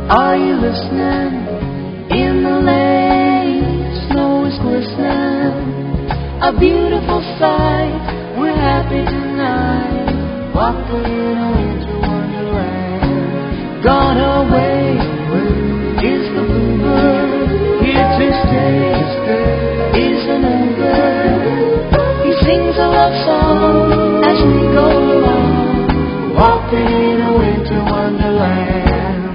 Are you listening? In the lane, snow is glistening. A beautiful sight, we're happy tonight. Walking in a winter wonderland. Gone away is the bluebird. Here to stay is an bird. He sings a love song as we go along. Walking in a winter wonderland.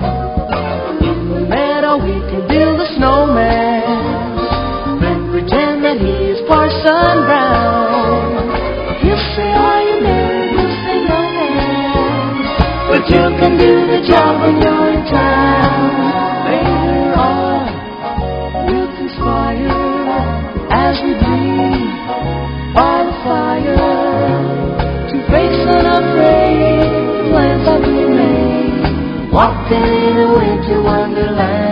We can build a snowman, then pretend that he is Parson Brown. He'll say, are you married? We'll say, no, man. But you can do the job when you're in town. Later on, we'll conspire as we breathe by the fire to face unafraid plans that we made. Walking in a winter wonderland.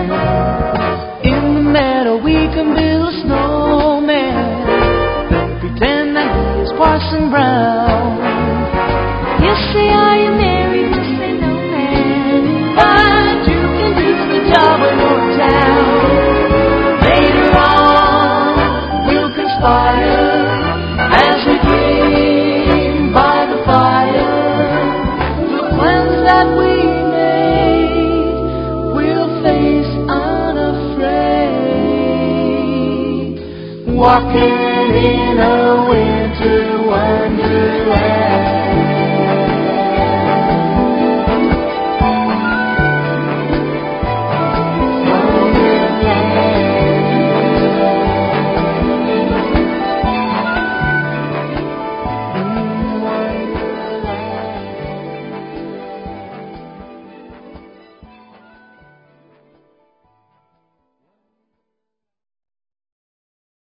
We can build a snowman, then pretend that he is Parson Brown. He'll say, are you married? We'll say, no, man. But you can do the job when you're in town. Later on, we'll conspire as we dream by the fire. The plans that we made, we'll face unafraid. Walking in a winter wonderland.